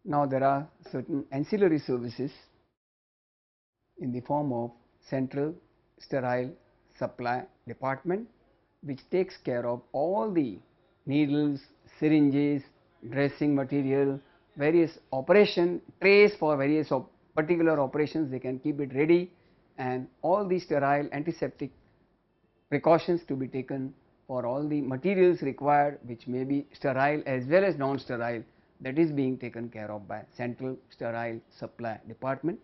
Now there are certain ancillary services in the form of central sterile supply department, which takes care of all the needles, syringes, dressing material, various operation trays for various particular operations. They can keep it ready, and all the sterile antiseptic precautions to be taken for all the materials required, which may be sterile as well as non-sterile, that is being taken care of by central sterile supply department.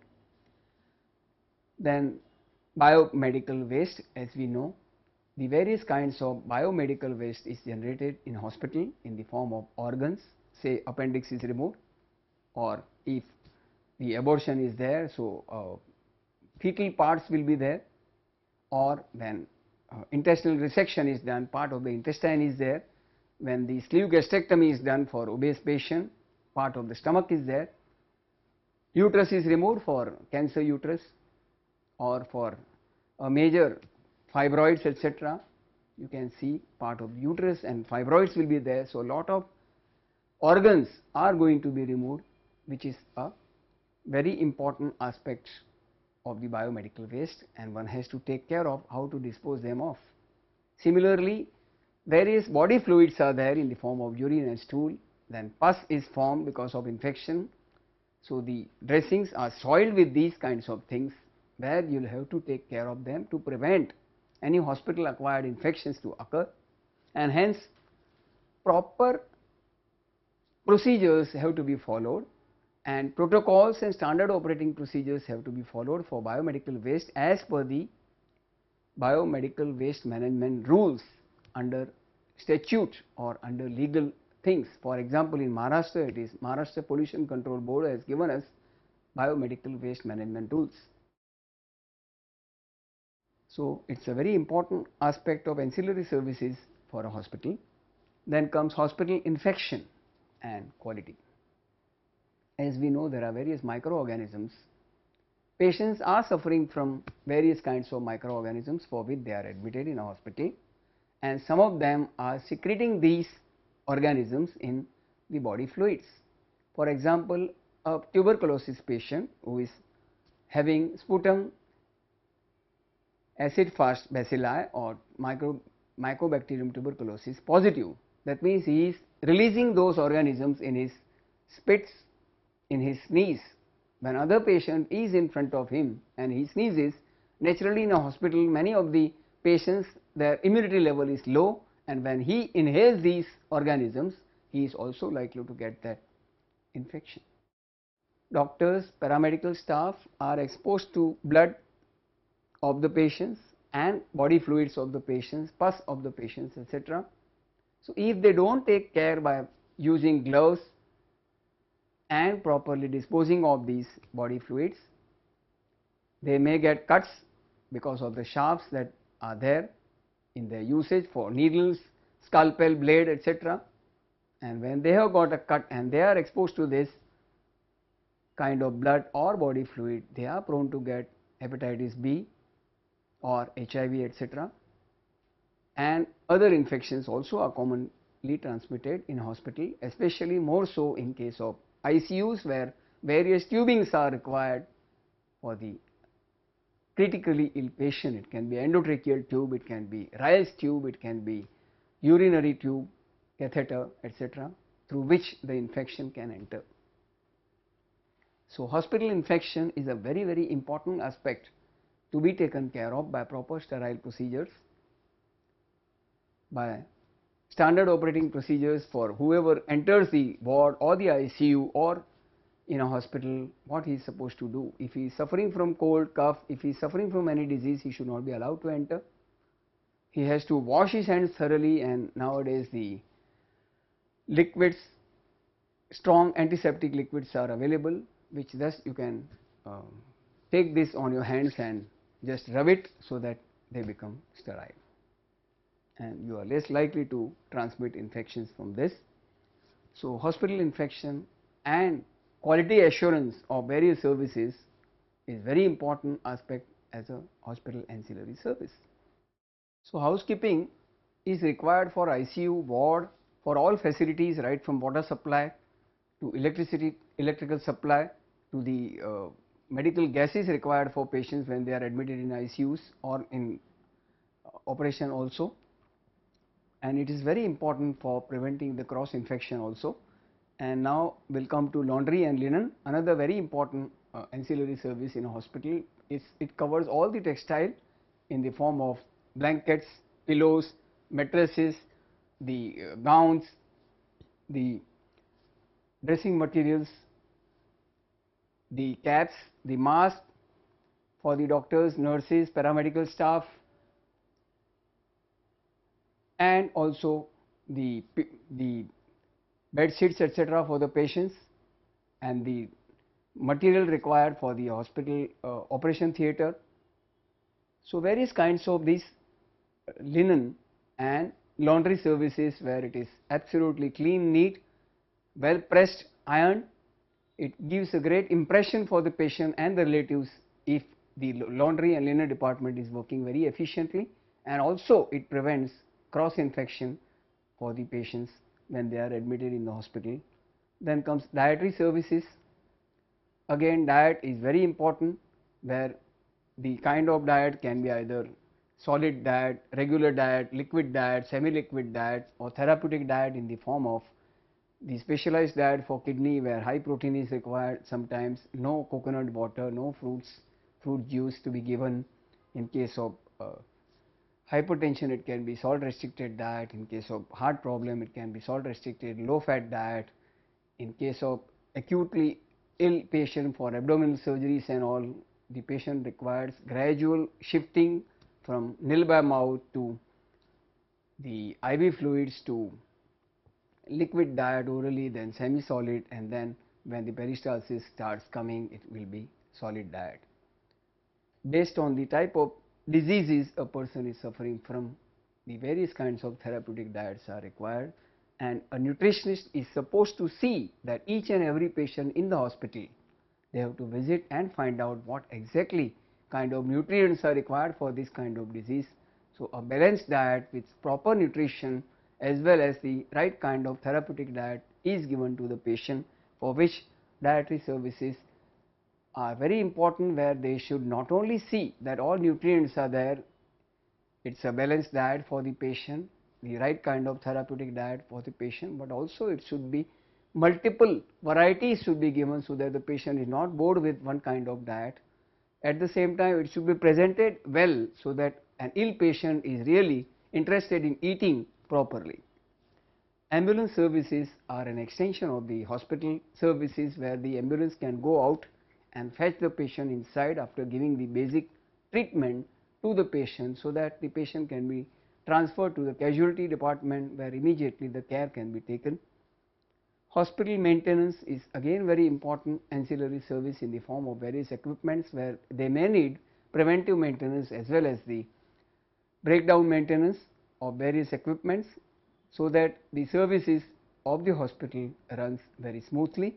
Then biomedical waste, as we know, the various kinds of biomedical waste is generated in hospital in the form of organs, say appendix is removed, or if the abortion is there, so fetal parts will be there, or when intestinal resection is done, part of the intestine is there. When the sleeve gastrectomy is done for obese patient, part of the stomach is there. Uterus is removed for cancer uterus, or for a major fibroids, etc. You can see part of uterus and fibroids will be there. So, a lot of organs are going to be removed, which is a very important aspect of the biomedical waste, and one has to take care of how to dispose them of. Similarly, various body fluids are there in the form of urine and stool, then pus is formed because of infection. So, the dressings are soiled with these kinds of things, where you will have to take care of them to prevent any hospital acquired infections to occur, and hence proper procedures have to be followed, and protocols and standard operating procedures have to be followed for biomedical waste as per the biomedical waste management rules under statute or under legal things. For example, in Maharashtra, it is Maharashtra Pollution Control Board has given us biomedical waste management rules. So, it is a very important aspect of ancillary services for a hospital. Then comes hospital infection and quality. As we know, there are various microorganisms. Patients are suffering from various kinds of microorganisms for which they are admitted in a hospital, and some of them are secreting these organisms in the body fluids. For example, a tuberculosis patient who is having sputum acid fast bacilli or Mycobacterium tuberculosis positive, that means he is releasing those organisms in his spits, in his sneeze. When other patient is in front of him and he sneezes, naturally in a hospital many of the patients, their immunity level is low, and when he inhales these organisms, he is also likely to get that infection. Doctors, paramedical staff are exposed to blood of the patients and body fluids of the patients, pus of the patients, etc. So, if they do not take care by using gloves and properly disposing of these body fluids, they may get cuts because of the shafts that are there in their usage for needles, scalpel, blade, etc. And when they have got a cut and they are exposed to this kind of blood or body fluid, they are prone to get hepatitis B or HIV, etc. And other infections also are commonly transmitted in hospital, especially more so in case of ICUs, where various tubings are required for the critically ill patient. It can be endotracheal tube, it can be Ryle's tube, it can be urinary tube, catheter, etc., through which the infection can enter. So, hospital infection is a very, very important aspect to be taken care of by proper sterile procedures, by standard operating procedures for whoever enters the ward or the ICU or in a hospital, what he is supposed to do. If he is suffering from cold, cough, if he is suffering from any disease, he should not be allowed to enter. He has to wash his hands thoroughly, and nowadays the liquids, strong antiseptic liquids are available, which thus you can take this on your hands and just rub it so that they become sterile, and you are less likely to transmit infections from this. So, hospital infection and quality assurance of various services is very important aspect as a hospital ancillary service. So, housekeeping is required for ICU, ward, for all facilities right from water supply to electrical supply, to the medical gases required for patients when they are admitted in ICUs or in operation also, and it is very important for preventing the cross infection also. And now we will come to laundry and linen, another very important ancillary service in a hospital. It covers all the textile in the form of blankets, pillows, mattresses, the gowns, the dressing materials, the caps, the masks for the doctors, nurses, paramedical staff, and also the bed sheets etc. for the patients, and the material required for the hospital operation theatre. So, various kinds of these linen and laundry services where it is absolutely clean, neat, well pressed, ironed. It gives a great impression for the patient and the relatives if the laundry and linen department is working very efficiently, and also it prevents cross infection for the patients when they are admitted in the hospital. Then comes dietary services. Again, diet is very important, where the kind of diet can be either solid diet, regular diet, liquid diet, semi-liquid diet, or therapeutic diet in the form of the specialized diet for kidney, where high protein is required, sometimes no coconut water, no fruit juice to be given. In case of hypertension, it can be salt restricted diet. In case of heart problem, it can be salt restricted low fat diet. In case of acutely ill patient for abdominal surgeries and all, the patient requires gradual shifting from nil by mouth to the IV fluids to liquid diet orally, then semi solid, and then when the peristalsis starts coming, it will be solid diet. Based on the type of diseases a person is suffering from, the various kinds of therapeutic diets are required, and a nutritionist is supposed to see that each and every patient in the hospital, they have to visit and find out what exactly kind of nutrients are required for this kind of disease. So, a balanced diet with proper nutrition as well as the right kind of therapeutic diet is given to the patient, for which dietary services are very important, where they should not only see that all nutrients are there, it is a balanced diet for the patient, the right kind of therapeutic diet for the patient, but also it should be multiple varieties should be given, so that the patient is not bored with one kind of diet. At the same time, it should be presented well, so that an ill patient is really interested in eating properly. Ambulance services are an extension of the hospital services, where the ambulance can go out and fetch the patient inside after giving the basic treatment to the patient, so that the patient can be transferred to the casualty department, where immediately the care can be taken. Hospital maintenance is again very important ancillary service in the form of various equipments, where they may need preventive maintenance as well as the breakdown maintenance of various equipments, so that the services of the hospital runs very smoothly.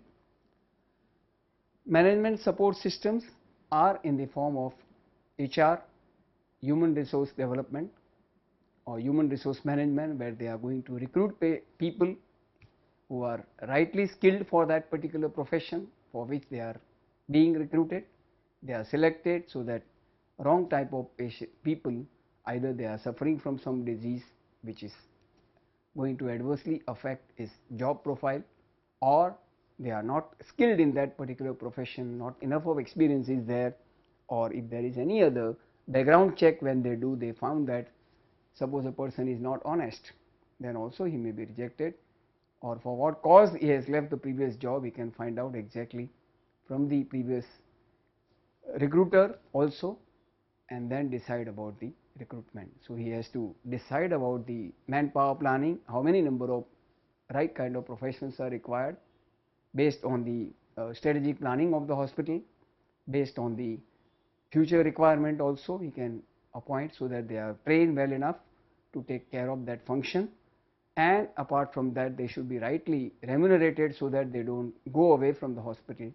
Management support systems are in the form of HR, human resource development or human resource management, where they are going to recruit people who are rightly skilled for that particular profession for which they are being recruited. They are selected so that wrong type of people, either they are suffering from some disease which is going to adversely affect his job profile, or they are not skilled in that particular profession, not enough of experience is there, or if there is any other background check when they do, they found that suppose a person is not honest, then also he may be rejected, or for what cause he has left the previous job, he can find out exactly from the previous recruiter also, and then decide about the recruitment. So, he has to decide about the manpower planning, how many number of right kind of professionals are required, based on the strategic planning of the hospital, based on the future requirement also he can appoint, so that they are trained well enough to take care of that function, and apart from that they should be rightly remunerated, so that they do not go away from the hospital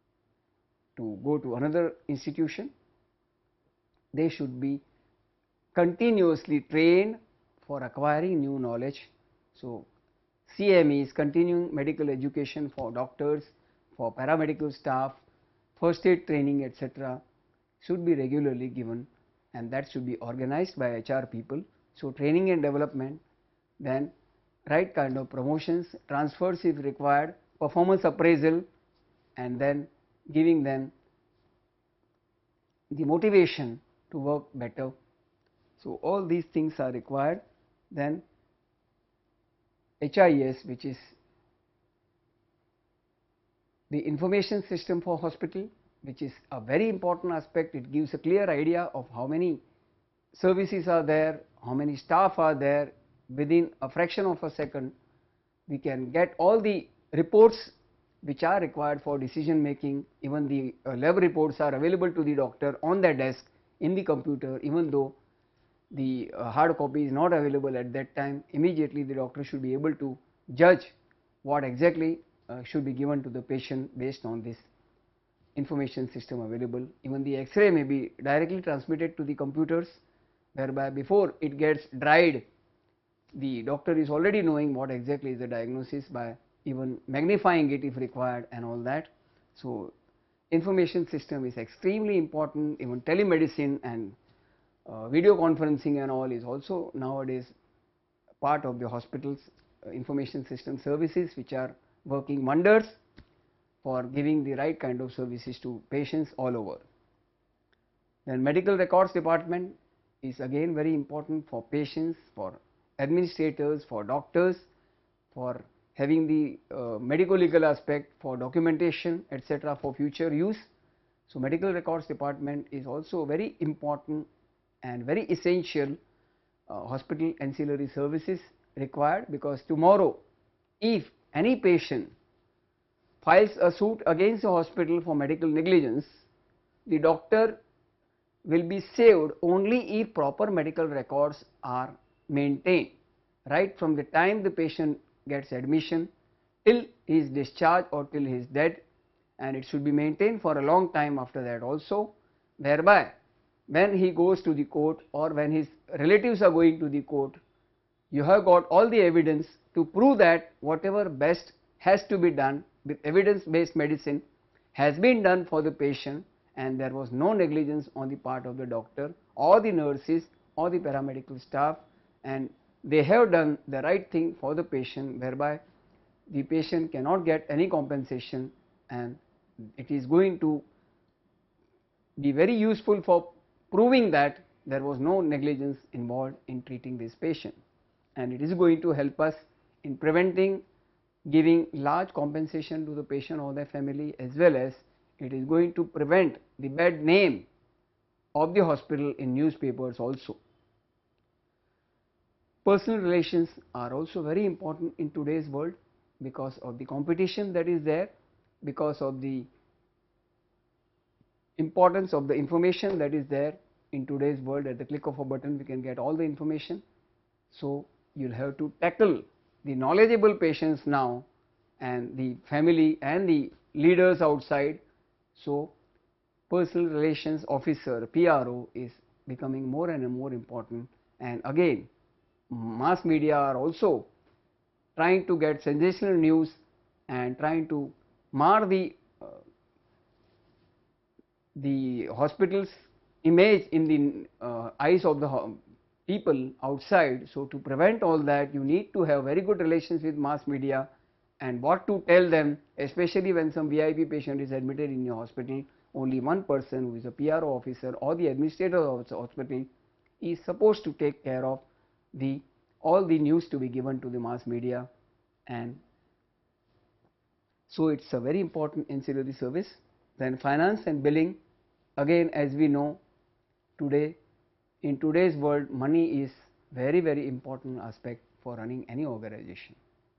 to go to another institution. They should be continuously trained for acquiring new knowledge. So, CMEs, continuing medical education for doctors, for paramedical staff, first aid training, etc., should be regularly given, and that should be organized by HR people. So, training and development, then right kind of promotions, transfers if required, performance appraisal, and then giving them the motivation to work better. So, all these things are required. Then HIS, which is the information system for hospital, which is a very important aspect. It gives a clear idea of how many services are there, how many staff are there. Within a fraction of a second, we can get all the reports which are required for decision making. Even the lab reports are available to the doctor on their desk in the computer, even though the hard copy is not available at that time. Immediately the doctor should be able to judge what exactly should be given to the patient based on this information system available. Even the X-ray may be directly transmitted to the computers, whereby before it gets dried, the doctor is already knowing what exactly is the diagnosis by even magnifying it if required and all that. So, information system is extremely important. Even telemedicine and video conferencing and all is also nowadays part of the hospital's information system services, which are working wonders for giving the right kind of services to patients all over. Then medical records department is again very important for patients, for administrators, for doctors, for having the medico legal aspect, for documentation, etc., for future use. So, medical records department is also very important and very essential hospital ancillary services required, because tomorrow if any patient files a suit against the hospital for medical negligence, the doctor will be saved only if proper medical records are maintained right from the time the patient gets admission till his discharge or till his death, and it should be maintained for a long time after that also, thereby when he goes to the court or when his relatives are going to the court, you have got all the evidence to prove that whatever best has to be done with evidence based medicine has been done for the patient, and there was no negligence on the part of the doctor or the nurses or the paramedical staff, and they have done the right thing for the patient, whereby the patient cannot get any compensation, and it is going to be very useful for proving that there was no negligence involved in treating this patient, and it is going to help us in preventing giving large compensation to the patient or their family, as well as it is going to prevent the bad name of the hospital in newspapers also. Personal relations are also very important in today's world because of the competition that is there, because of the importance of the information that is there in today's world. At the click of a button we can get all the information. So, you will have to tackle the knowledgeable patients now and the family and the leaders outside. So, personal relations officer PRO is becoming more and more important, and again mass media are also trying to get sensational news and trying to mar the hospital's image in the eyes of the people outside. So, to prevent all that, you need to have very good relations with mass media and what to tell them, especially when some VIP patient is admitted in your hospital. Only one person, who is a PRO officer or the administrator of the hospital, is supposed to take care of all the news to be given to the mass media, and so it is a very important ancillary service. Then finance and billing, again as we know today, in today's world money is very important aspect for running any organization.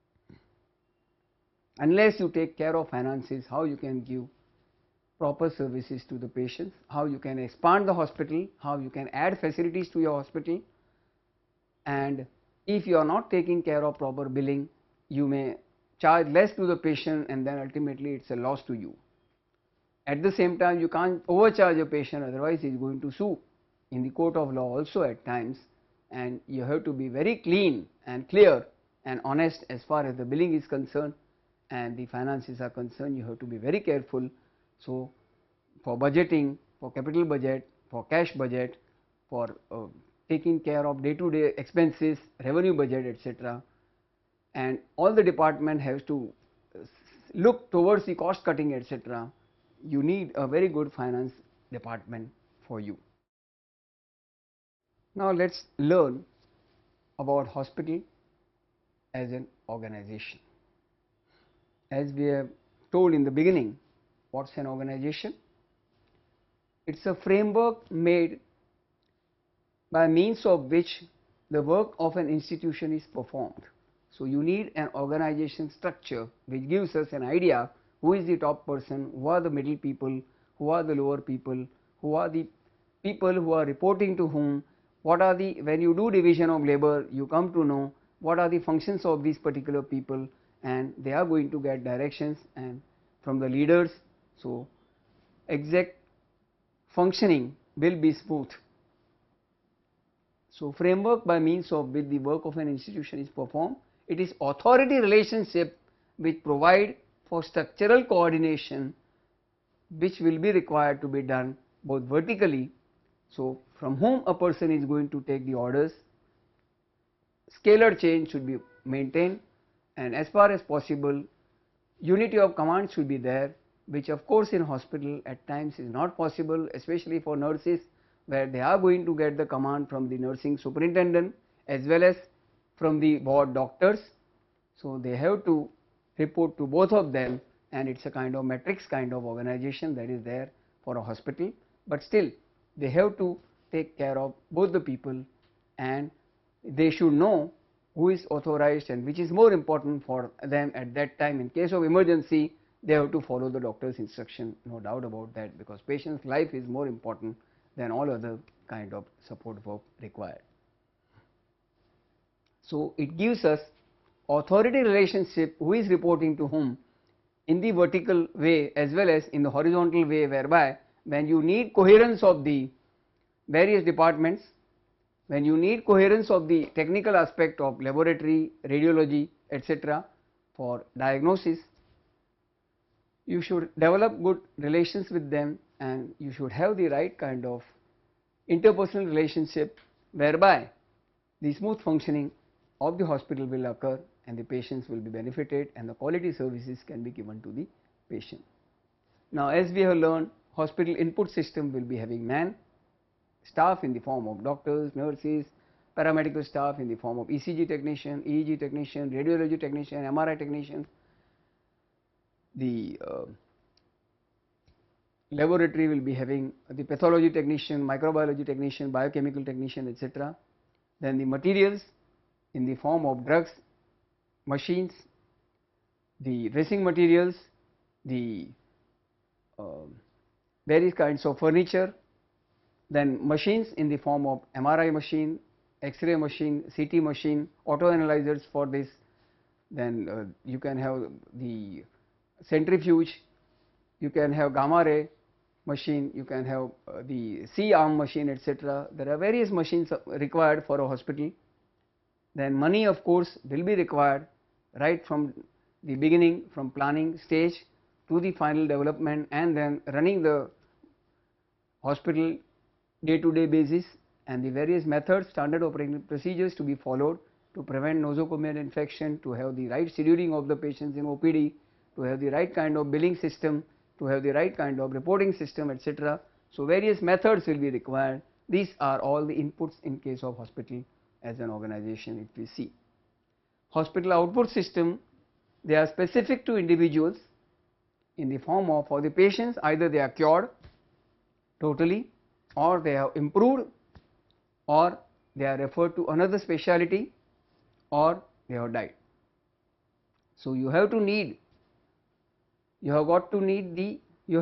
Unless you take care of finances, how you can give proper services to the patients, how you can expand the hospital, how you can add facilities to your hospital, and if you are not taking care of proper billing, you may charge less to the patient and then ultimately it is a loss to you. At the same time, you can't overcharge a patient, otherwise he is going to sue in the court of law also at times, and you have to be very clean and clear and honest as far as the billing is concerned and the finances are concerned. You have to be very careful. So, for budgeting, for capital budget, for cash budget, for taking care of day to day expenses, revenue budget, etc., and all the department has to look towards the cost cutting, etc., you need a very good finance department for you. Now let us learn about hospital as an organization. As we have told in the beginning, what is an organization? It is a framework made by means of which the work of an institution is performed. So, you need an organization structure which gives us an idea who is the top person, who are the middle people, who are the lower people, who are the people who are reporting to whom, what are the, when you do division of labor, you come to know what are the functions of these particular people, and they are going to get directions and from the leaders. So, exact functioning will be smooth. So, framework by means of which the work of an institution is performed, it is authority relationship which provide for structural coordination which will be required to be done both vertically. So, from whom a person is going to take the orders, scalar chain should be maintained, and as far as possible unity of command should be there, which of course in hospital at times is not possible, especially for nurses, where they are going to get the command from the nursing superintendent as well as from the ward doctors. So, they have to report to both of them, and it is a kind of matrix kind of organization that is there for a hospital, but still they have to take care of both the people, and they should know who is authorized and which is more important for them at that time. In case of emergency, they have to follow the doctor's instruction, no doubt about that, because patient's life is more important than all other kind of support work required. So, it gives us authority relationship, who is reporting to whom in the vertical way as well as in the horizontal way, whereby when you need coherence of the various departments, when you need coherence of the technical aspect of laboratory, radiology, etc., for diagnosis, you should develop good relations with them, and you should have the right kind of interpersonal relationship whereby the smooth functioning of the hospital will occur and the patients will be benefited and the quality services can be given to the patient. Now, as we have learned, hospital input system will be having man, staff in the form of doctors, nurses, paramedical staff in the form of ECG technician, EEG technician, radiology technician, MRI technician. The laboratory will be having the pathology technician, microbiology technician, biochemical technician, etc. Then the materials in the form of drugs, machines, the dressing materials, the various kinds of furniture, then machines in the form of MRI machine, X-ray machine, CT machine, auto analyzers for this, then you can have the centrifuge, you can have gamma ray machine, you can have the C-arm machine, etc. There are various machines required for a hospital. Then money of course will be required right from the beginning, from planning stage to the final development and then running the hospital day to day basis, and the various methods, standard operating procedures to be followed to prevent nosocomial infection, to have the right scheduling of the patients in OPD, to have the right kind of billing system, to have the right kind of reporting system, etc. So, various methods will be required. These are all the inputs in case of hospital as an organization if we see. Hospital output system, they are specific to individuals in the form of, for the patients, either they are cured totally or they have improved or they are referred to another specialty or they have died. So, you have to need, you have got to need the,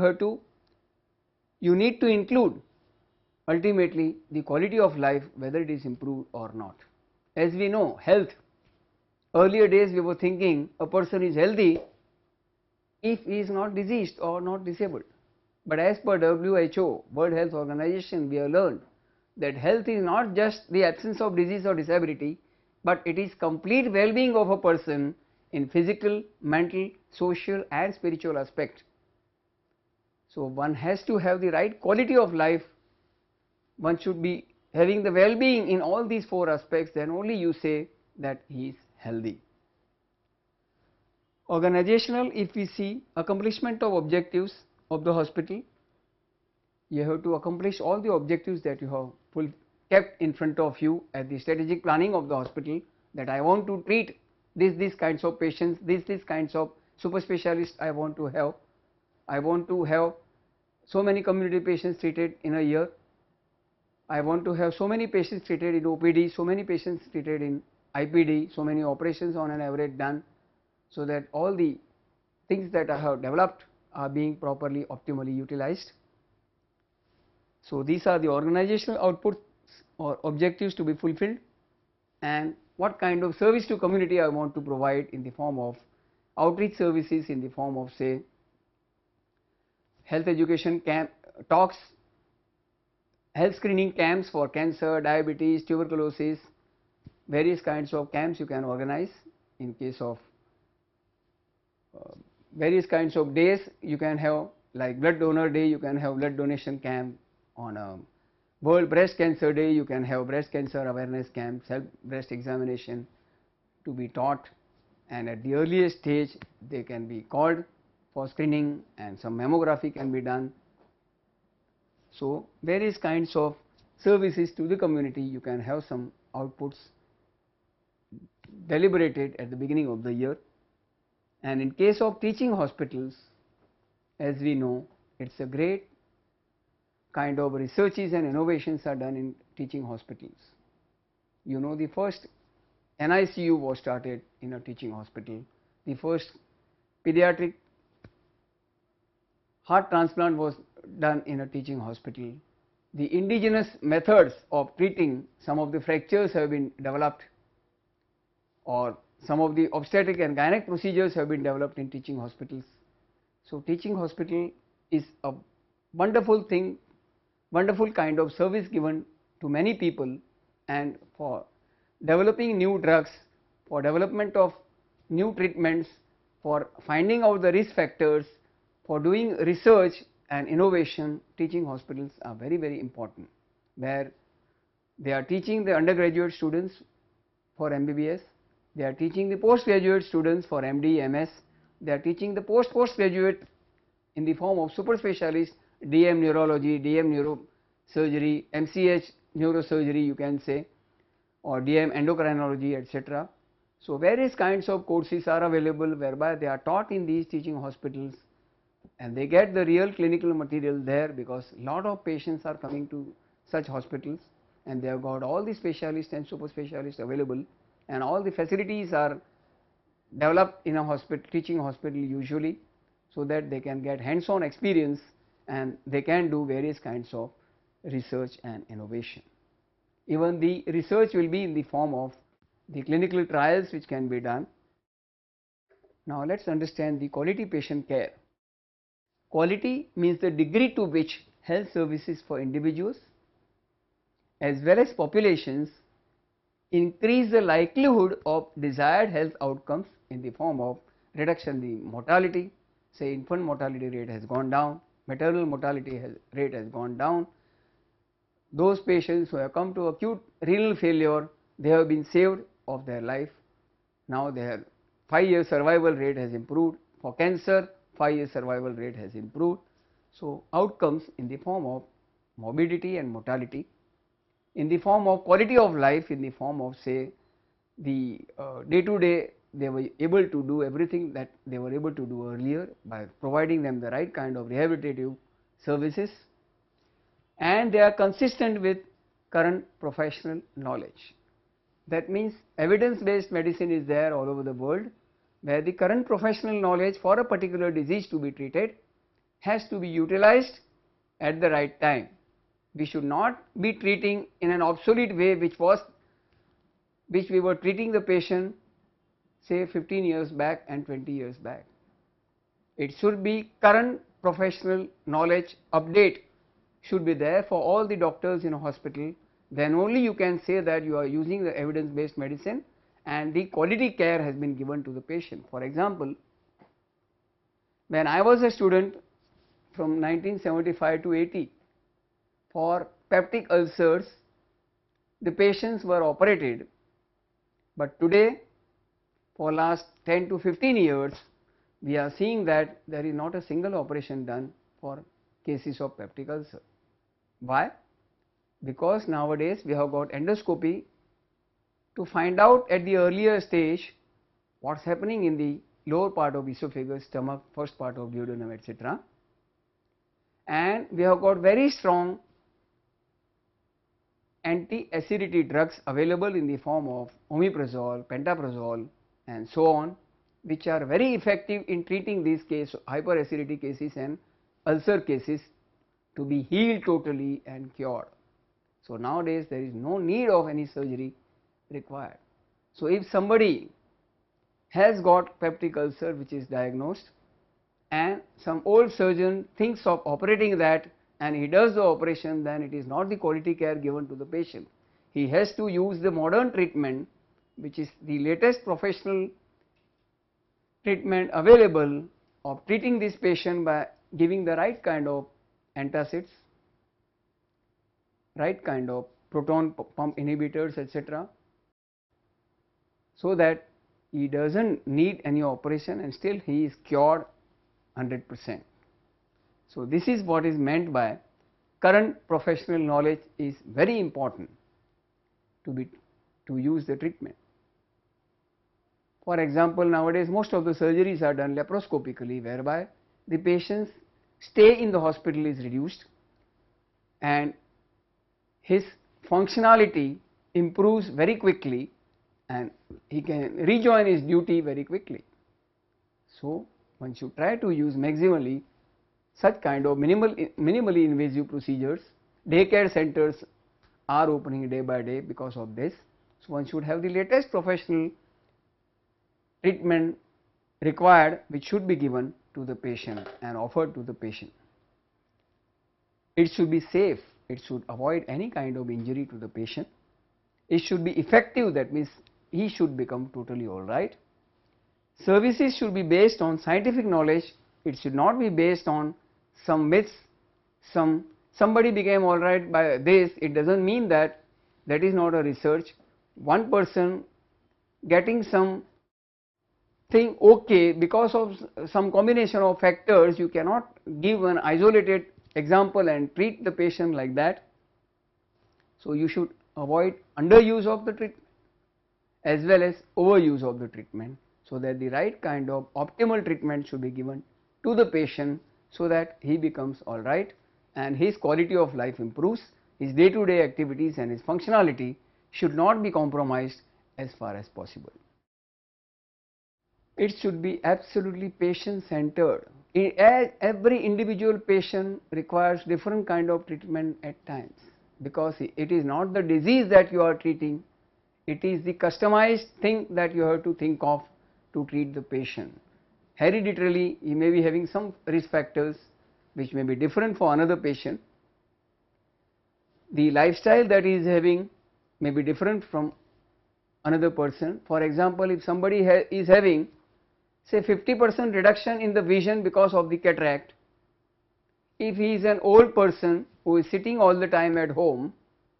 you need to include ultimately the quality of life, whether it is improved or not. As we know, health, earlier days we were thinking a person is healthy if he is not diseased or not disabled. But as per WHO, World Health Organization, we have learned that health is not just the absence of disease or disability, but it is complete well-being of a person in physical, mental, social and spiritual aspect. So, one has to have the right quality of life, one should be having the well-being in all these four aspects, then only you say that he is healthy. Organizational, if we see accomplishment of objectives of the hospital, you have to accomplish all the objectives that you have kept in front of you at the strategic planning of the hospital, that I want to treat these kinds of patients, these kinds of super specialists I want to have. I want to have so many community patients treated in a year. I want to have so many patients treated in OPD, so many patients treated in IPD, so many operations on an average done, so that all the things that I have developed are being properly optimally utilized. So, these are the organizational outputs or objectives to be fulfilled, and what kind of service to community I want to provide in the form of outreach services, in the form of say health education camp talks, health screening camps for cancer, diabetes, tuberculosis, various kinds of camps you can organize. In case of various kinds of days you can have, like blood donor day, you can have blood donation camp. On a World Breast Cancer Day you can have breast cancer awareness camp, self breast examination to be taught, and at the earliest stage they can be called for screening and some mammography can be done. So, various kinds of services to the community, you can have some outputs deliberated at the beginning of the year. And in case of teaching hospitals, as we know, it is a great kind of researches and innovations are done in teaching hospitals. You know, the first NICU was started in a teaching hospital, the first pediatric heart transplant was done in a teaching hospital. The indigenous methods of treating some of the fractures have been developed, or some of the obstetric and gynec procedures have been developed in teaching hospitals. So, teaching hospital is a wonderful thing, wonderful kind of service given to many people, and for developing new drugs, for development of new treatments, for finding out the risk factors, for doing research and innovation, teaching hospitals are very, very important, where they are teaching the undergraduate students for MBBS, they are teaching the postgraduate students for MD, MS, they are teaching the postgraduate in the form of super specialists, DM neurology, DM neurosurgery, MCH neurosurgery you can say, or DM endocrinology, etc. So, various kinds of courses are available whereby they are taught in these teaching hospitals, and they get the real clinical material there, because lot of patients are coming to such hospitals and they have got all the specialists and super specialists available, and all the facilities are developed in a hospital, teaching hospital usually, so that they can get hands on experience and they can do various kinds of research and innovation. Even the research will be in the form of the clinical trials which can be done. Now, let us understand the quality patient care. Quality means the degree to which health services for individuals as well as populations increase the likelihood of desired health outcomes in the form of reduction in the mortality, say infant mortality rate has gone down, maternal mortality rate has gone down. Those patients who have come to acute renal failure, they have been saved of their life. Now their 5-year survival rate has improved. For cancer, 5-year survival rate has improved. So, outcomes in the form of morbidity and mortality, in the form of quality of life, in the form of say the day to day, they were able to do everything that they were able to do earlier by providing them the right kind of rehabilitative services, and they are consistent with current professional knowledge. That means evidence based medicine is there all over the world, where the current professional knowledge for a particular disease to be treated has to be utilized at the right time. We should not be treating in an obsolete way which we were treating the patient say 15 years back and 20 years back. It should be current professional knowledge update should be there for all the doctors in a hospital, then only you can say that you are using the evidence based medicine and the quality care has been given to the patient. For example, when I was a student from 1975 to 80, for peptic ulcers the patients were operated, but today for last 10 to 15 years we are seeing that there is not a single operation done for cases of peptic ulcer. Why? Because nowadays we have got endoscopy to find out at the earlier stage what is happening in the lower part of esophagus, stomach, first part of duodenum, etc. And we have got very strong anti-acidity drugs available in the form of omeprazole, pantoprazole and so on, which are very effective in treating these hyperacidity cases and ulcer cases to be healed totally and cured. So nowadays there is no need of any surgery required. So if somebody has got peptic ulcer which is diagnosed and some old surgeon thinks of operating that and he does the operation, then it is not the quality care given to the patient. He has to use the modern treatment, which is the latest professional treatment available of treating this patient by giving the right kind of antacids, right kind of proton pump inhibitors, etc., so that he does not need any operation and still he is cured 100%. So this is what is meant by current professional knowledge is very important to use the treatment. For example, nowadays most of the surgeries are done laparoscopically, whereby the patient's stay in the hospital is reduced and his functionality improves very quickly and he can rejoin his duty very quickly. So one should try to use maximally such kind of minimally invasive procedures. Daycare centers are opening day by day because of this. So one should have the latest professional treatment required, which should be given to the patient and offered to the patient. It should be safe, it should avoid any kind of injury to the patient. It should be effective, that means he should become totally alright. Services should be based on scientific knowledge, it should not be based on some myths. Somebody became alright by this, it does not mean that that is not a research. One person getting something okay because of some combination of factors, you cannot give an isolated example and treat the patient like that. So you should avoid underuse of the treatment as well as overuse of the treatment, so that the right kind of optimal treatment should be given to the patient so that he becomes alright and his quality of life improves, his day-to-day activities and his functionality should not be compromised as far as possible. It should be absolutely patient centered. Every individual patient requires different kind of treatment at times, because it is not the disease that you are treating, it is the customized thing that you have to think of to treat the patient. Hereditarily he may be having some risk factors which may be different for another patient. The lifestyle that he is having may be different from another person. For example, if somebody is having say 50% reduction in the vision because of the cataract, if he is an old person who is sitting all the time at home,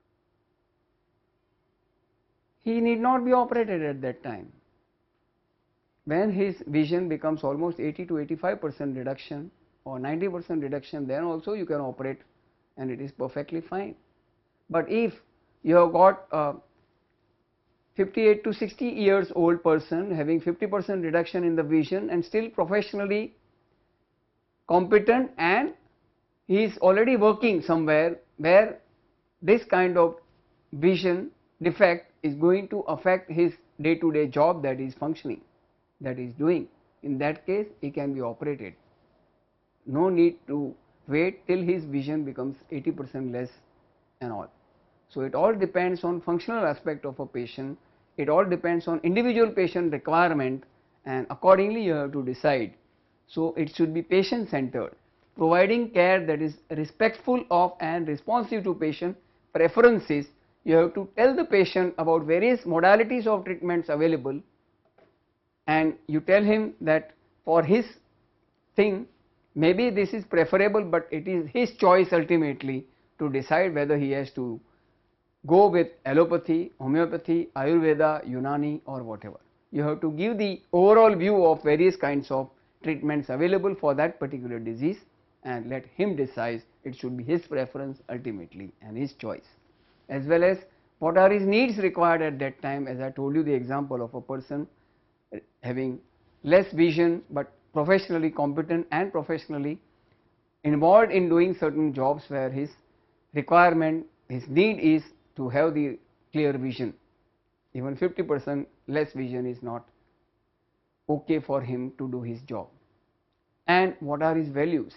he need not be operated at that time. When his vision becomes almost 80 to 85% reduction or 90% reduction, then also you can operate and it is perfectly fine. But if you have got a 58 to 60 years old person having 50% reduction in the vision and still professionally competent, and he is already working somewhere where this kind of vision defect is going to affect his day-to-day job that is functioning, that is doing, in that case he can be operated. No need to wait till his vision becomes 80% less and all. So it all depends on functional aspect of a patient, it all depends on individual patient requirement, and accordingly you have to decide. So it should be patient centered, providing care that is respectful of and responsive to patient preferences You have to tell the patient about various modalities of treatments available, and you tell him that for his thing maybe this is preferable, but it is his choice ultimately to decide whether he has to go with allopathy, homeopathy, Ayurveda, Unani or whatever. You have to give the overall view of various kinds of treatments available for that particular disease and let him decide. It should be his preference ultimately and his choice, as well as what are his needs required at that time. As I told you the example of a person having less vision but professionally competent and professionally involved in doing certain jobs where his requirement, his need is to have the clear vision. Even 50% less vision is not okay for him to do his job. And what are his values?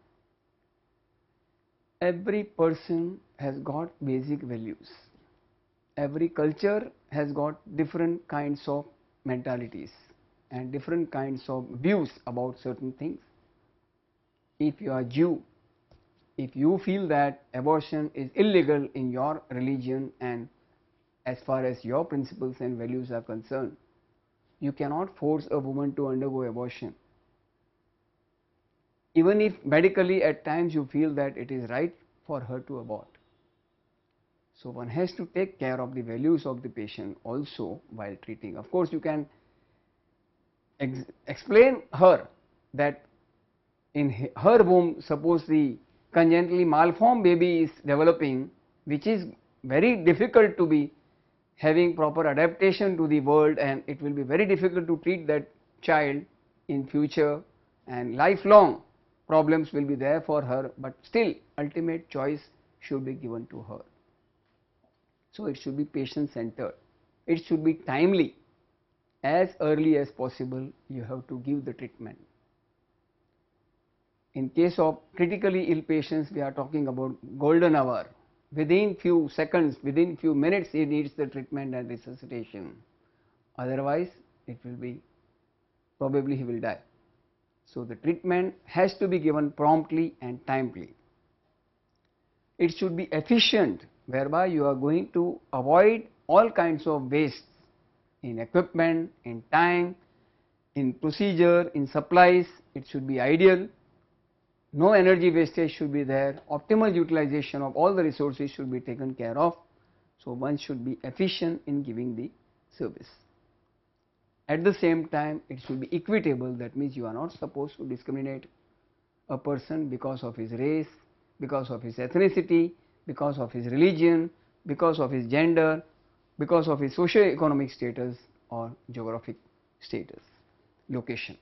Every person has got basic values. Every culture has got different kinds of mentalities and different kinds of views about certain things. If you are Jew, if you feel that abortion is illegal in your religion and as far as your principles and values are concerned, you cannot force a woman to undergo abortion. Even if medically at times you feel that it is right for her to abort. So one has to take care of the values of the patient also while treating. Of course, you can explain her that in her womb, suppose the congenitally malformed baby is developing, which is very difficult to be having proper adaptation to the world, and it will be very difficult to treat that child in future, and lifelong problems will be there for her, but still ultimate choice should be given to her. So it should be patient centered, it should be timely. As early as possible you have to give the treatment. In case of critically ill patients, we are talking about golden hour. Within few seconds, within few minutes he needs the treatment and resuscitation. Otherwise it will be, probably he will die. So the treatment has to be given promptly and timely. It should be efficient, whereby you are going to avoid all kinds of waste in equipment, in time, in procedure, in supplies. It should be ideal. No energy wastage should be there. Optimal utilization of all the resources should be taken care of. So one should be efficient in giving the service. At the same time, it should be equitable. That means you are not supposed to discriminate a person because of his race, because of his ethnicity, because of his religion, because of his gender, because of his socio-economic status or geographic status, location.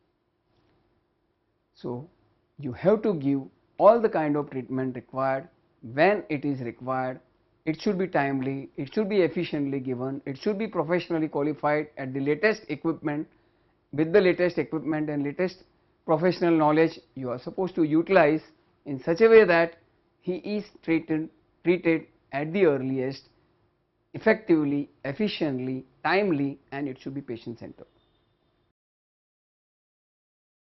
So you have to give all the kind of treatment required when it is required. It should be timely, it should be efficiently given, it should be professionally qualified at the latest equipment. With the latest equipment and latest professional knowledge, you are supposed to utilize in such a way that he is treated at the earliest, effectively, efficiently, timely, and it should be patient centered.